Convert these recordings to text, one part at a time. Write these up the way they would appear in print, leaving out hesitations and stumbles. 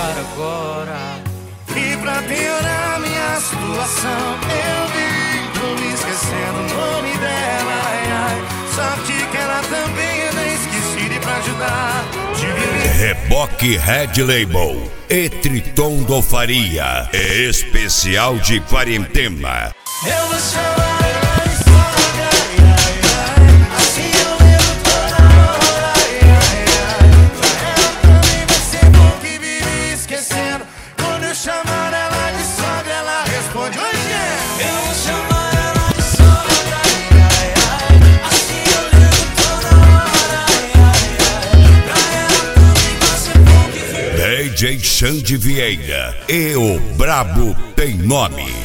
voltar agora. E pra piorar minha situação, eu vivo me esquecendo o nome dela. Ai, ai. Sorte que ela também é bem esquecida e pra ajudar. Reboque Red Label e Triton do Faria, especial de quarentena. Eu vou chamar ela de sogra, ai, ai. Assim eu lembro toda hora, ai, ai, ai. Pra ela também vai ser bom que vive esquecendo. Quando eu chamar ela de sogra, ela responde: oi, gente. Eu vou chamar ela de sogra, ai, ai, ai. Assim eu lembro toda hora, ai, ai, ai. Pra ela também vai ser bom que vive. DJ Xande Vieira e o Brabo Tem Nome.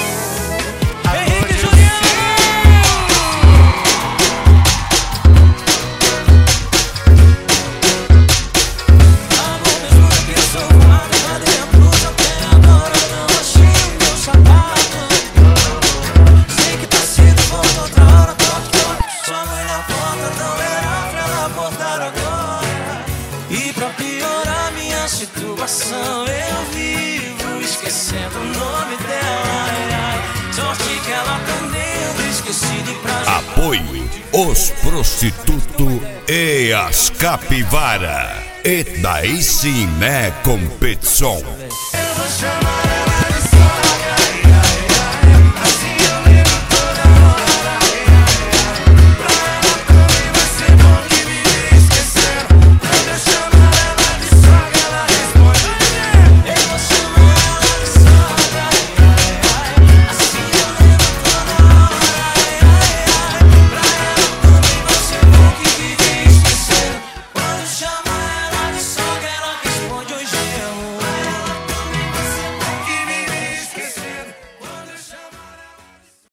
E pra piorar minha situação, eu vivo esquecendo o nome dela. Ai, ai. Sorte que ela também anda esquecida e pra ajudar. Apoio os prostitutos e as capivara. E daí sim, né, competição. Eu vou chamar